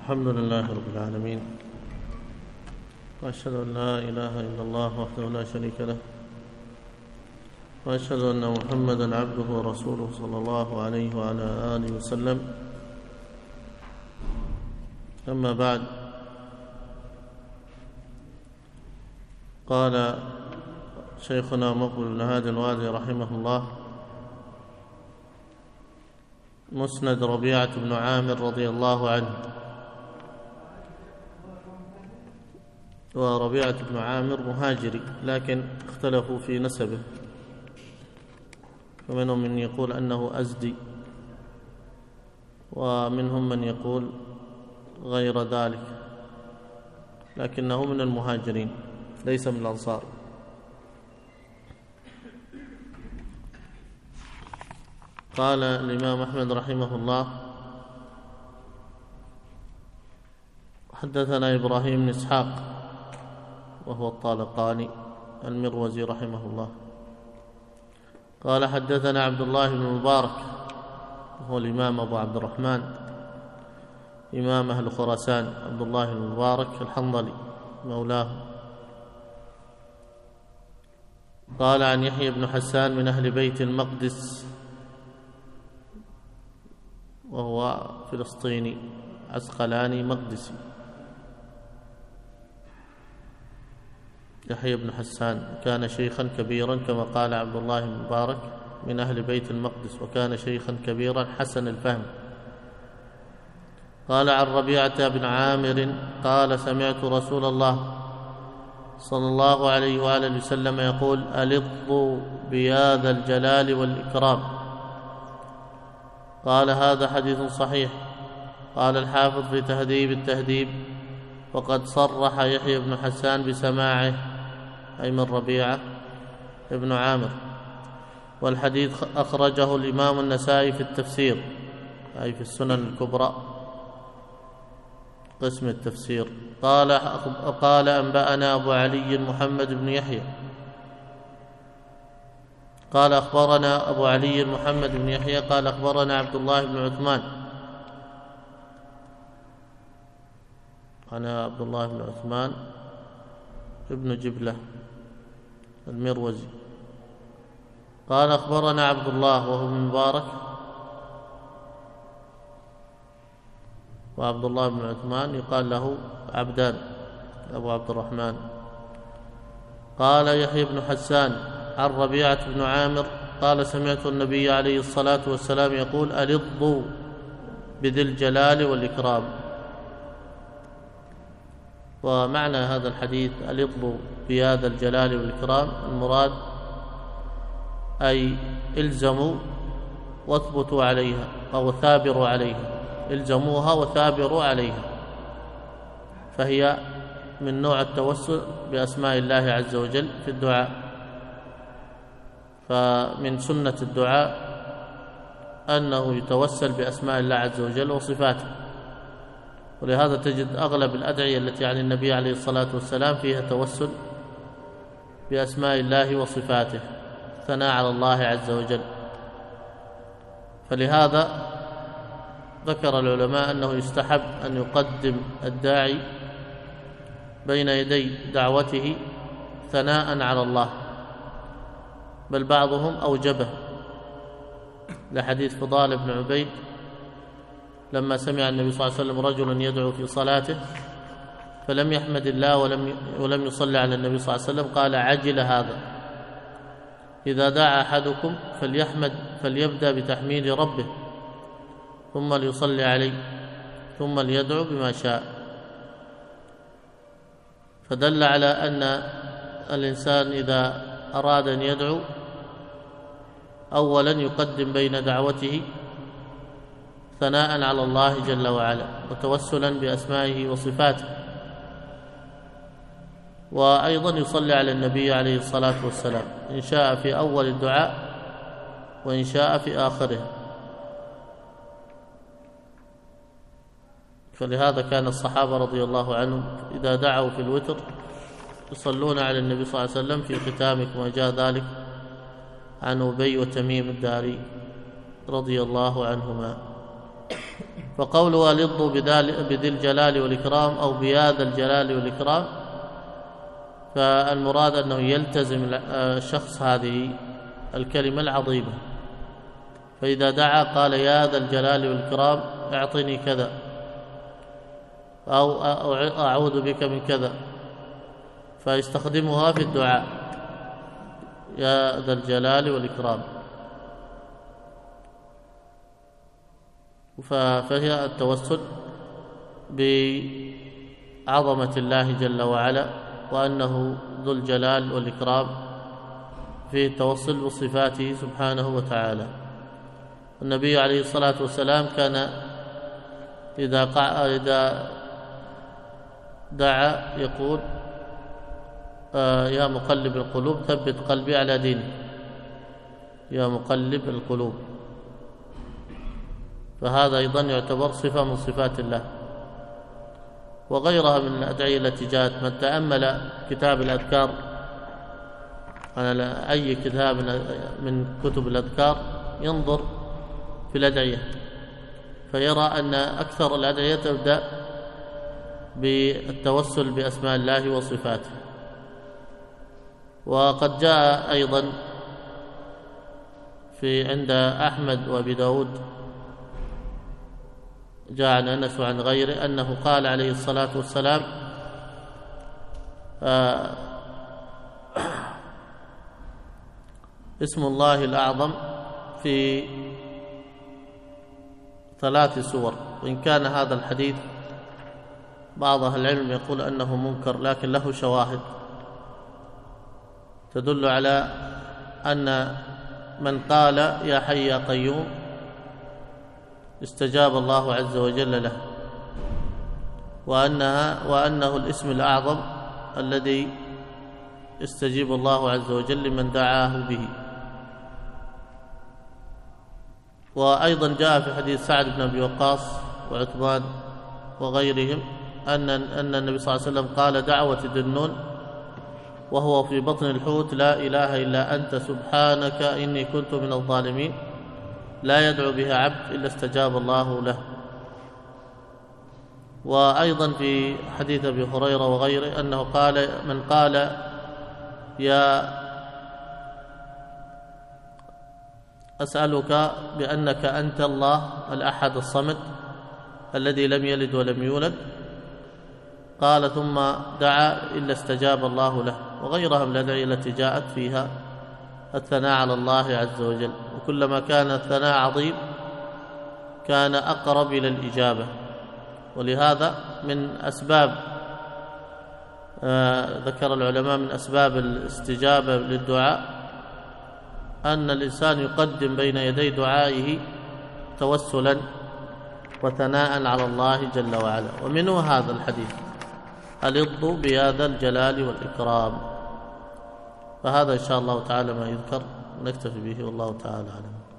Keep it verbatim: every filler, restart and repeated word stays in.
الحمد لله رب العالمين، وأشهد أن لا إله إلا الله وحده لا شريك له، وأشهد أن محمدًا عبده ورسوله صلى الله عليه وعلى آله وسلم. أما بعد، قال شيخنا مقبل بن هادي الوادي رحمه الله: مسند ربيعة بن عامر رضي الله عنه. وربيعة بن عامر مهاجري، لكن اختلفوا في نسبه، فمنهم من يقول أنه أزدي، ومنهم من يقول غير ذلك، لكنه من المهاجرين ليس من الأنصار. قال الإمام أحمد رحمه الله: حدثنا إبراهيم بن إسحاق وهو الطالقاني المروزي رحمه الله، قال حدثنا عبد الله بن المبارك وهو الإمام أبو عبد الرحمن إمام أهل خراسان، عبد الله بن المبارك الحنظلي مولاه. قال عن يحيى بن حسان من أهل بيت المقدس وهو فلسطيني عسقلاني مقدسي. يحيى بن حسان كان شيخا كبيرا كما قال عبد الله بن مبارك من أهل بيت المقدس، وكان شيخا كبيرا حسن الفهم. قال عن ربيعة بن عامر قال: سمعت رسول الله صلى الله عليه وآله وسلم يقول: ألظوا بيا الجلال والإكرام. قال: هذا حديث صحيح. قال الحافظ في تهذيب التهذيب: وقد صرح يحيى بن حسان بسماعه، أي من ربيعة ابن عامر، والحديث أخرجه الإمام النسائي في التفسير، أي في السنن الكبرى قسم التفسير. قال قال أنبأنا أبو علي محمد بن يحيى قال أخبرنا أبو علي محمد بن يحيى قال أخبرنا عبد الله بن عثمان. أنا عبد الله بن عثمان ابن جبلة المروزي. قال أخبرنا عبد الله وهو من مبارك، وعبد الله بن عثمان يقال له عبدان أبو عبد الرحمن. قال يحيى بن حسان عن ربيعة بن عامر قال: سمعت النبي عليه الصلاة والسلام يقول: ألظوا بذي الجلال والإكرام. ومعنى هذا الحديث ألظوا بهذا الجلال والإكرام، المراد أي الزموا واثبتوا عليها أو ثابروا عليها، الزموها وثابروا عليها، فهي من نوع التوسل بأسماء الله عز وجل في الدعاء. فمن سنة الدعاء أنه يتوسل بأسماء الله عز وجل وصفاته، ولهذا تجد أغلب الأدعية التي عن النبي عليه الصلاة والسلام فيها توسل بأسماء الله وصفاته، ثناء على الله عز وجل. فلهذا ذكر العلماء أنه يستحب أن يقدم الداعي بين يدي دعوته ثناء على الله، بل بعضهم أوجبه، لحديث فضال بن عبيد لما سمع النبي صلى الله عليه وسلم رجلا يدعو في صلاته فلم يحمد الله ولم ولم يصلي على النبي صلى الله عليه وسلم، قال: عجل هذا، إذا دعا أحدكم فليحمد فليبدأ بتحميد ربه ثم ليصلي عليه ثم ليدعو بما شاء. فدل على أن الإنسان إذا أراد أن يدعو أولا يقدم بين دعوته ثناء على الله جل وعلا وتوسلا بأسمائه وصفاته، وأيضا يصلي على النبي عليه الصلاة والسلام إن شاء في أول الدعاء وإن شاء في آخره. فلهذا كان الصحابة رضي الله عنهم إذا دعوا في الوتر يصلون على النبي صلى الله عليه وسلم في ختامه، كما جاء ذلك عن أبي وتميم الداري رضي الله عنهما. فقوله ألضوا بذي الجلال والإكرام أو بهذا الجلال والإكرام، فالمراد أنه يلتزم الشخص هذه الكلمة العظيمة، فإذا دعا قال يا ذا الجلال والإكرام اعطني كذا، أو أعوذ بك من كذا، فيستخدمها في الدعاء يا ذا الجلال والإكرام. فهي التوسل بعظمة الله جل وعلا، وأنه ذو الجلال والإكرام، فيه التوسل بصفاته سبحانه وتعالى. النبي عليه الصلاة والسلام كان إذا إذا دعا يقول آه يا مقلب القلوب ثبت قلبي على دينك، يا مقلب القلوب، فهذا أيضا يعتبر صفة من صفات الله. وغيرها من الأدعية التي جاءت، من تأمل كتاب الأذكار على أي كتاب من كتب الأذكار ينظر في الأدعية فيرى أن أكثر الأدعية تبدأ بالتوسل بأسماء الله وصفاته. وقد جاء أيضا في عند أحمد وأبي داود، جاء عن أنس وعن غيره أنه قال عليه الصلاة والسلام آه اسم الله الأعظم في ثلاث سور، وإن كان هذا الحديث بعض أهل العلم يقول أنه منكر، لكن له شواهد تدل على أن من قال يا حي يا قيوم استجاب الله عز وجل له، وأنها وأنه الاسم الأعظم الذي يستجيب الله عز وجل لمن دعاه به. وأيضا جاء في حديث سعد بن أبي وقاص وعثمان وغيرهم أن أن النبي صلى الله عليه وسلم قال دعوة ذي النون وهو في بطن الحوت لا إله إلا أنت سبحانك إني كنت من الظالمين، لا يدعو بها عبد إلا استجاب الله له. وأيضا في حديث أبي هريرة وغيره أنه قال من قال يا أسألك بأنك أنت الله الأحد الصمد الذي لم يلد ولم يولد، قال ثم دعا إلا استجاب الله له، وغيرها من الأدعية التي جاءت فيها الثناء على الله عز وجل. وكلما كان الثناء عظيم كان أقرب إلى الإجابة. ولهذا من أسباب آه ذكر العلماء من أسباب الاستجابة للدعاء أن الإنسان يقدم بين يدي دعائه توسلا وثناء على الله جل وعلا. ومنه هذا الحديث ألضوا بهذا الجلال والإكرام. فهذا إن شاء الله تعالى ما يذكر، نكتفي به والله تعالى أعلم.